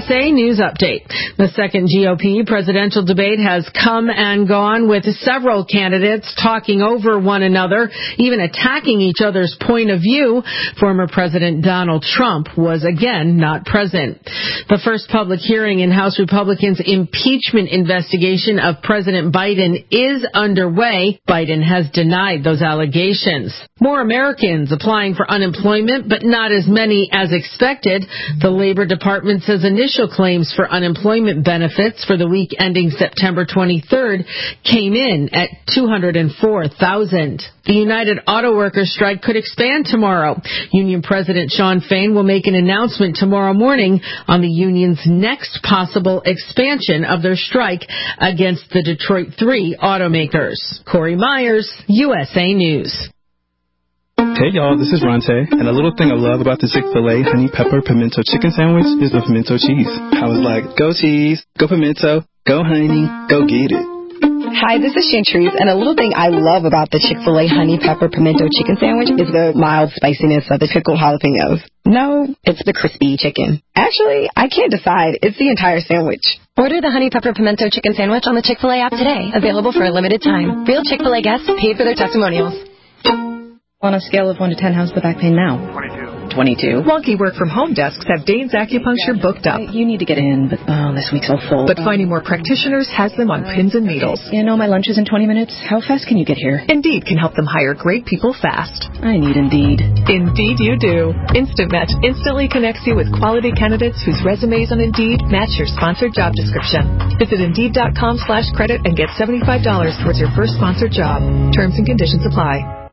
USA News Update. The second GOP presidential debate has come and gone, with several candidates talking over one another, even attacking each other's point of view. Former President Donald Trump was again not present. The first public hearing in House Republicans' impeachment investigation of President Biden is underway. Biden has denied those allegations. More Americans applying for unemployment, but not as many as expected. The Labor Department says initial claims for unemployment benefits for the week ending September 23rd came in at 204,000. The United Auto Workers strike could expand tomorrow. Union President Shawn Fain will make an announcement tomorrow morning on the union's next possible expansion of their strike against the Detroit 3 automakers. Corey Myers, USA News. Hey y'all, this is Ronte, and a little thing I love about the Chick-fil-A honey pepper pimento chicken sandwich is the pimento cheese. I was like, go cheese, go pimento, go honey, go get it. Hi, this is Chantrice, and a little thing I love about the Chick-fil-A honey pepper pimento chicken sandwich is the mild spiciness of the pickled jalapenos. No, it's the crispy chicken. Actually, I can't decide. It's the entire sandwich. Order the honey pepper pimento chicken sandwich on the Chick-fil-A app today. Available for a limited time. Real Chick-fil-A guests paid for their testimonials. On a scale of 1 to 10, how's the back pain now? 22. Wonky work-from-home desks have Dane's Acupuncture booked up. You need to get in, but this week's so full. But Finding More Practitioners has them on pins and needles. You know, my lunch is in 20 minutes. How fast can you get here? Indeed can help them hire great people fast. I need Indeed. Indeed you do. Instant Match instantly connects you with quality candidates whose resumes on Indeed match your sponsored job description. Visit Indeed.com/credit and get $75 towards your first sponsored job. Terms and conditions apply.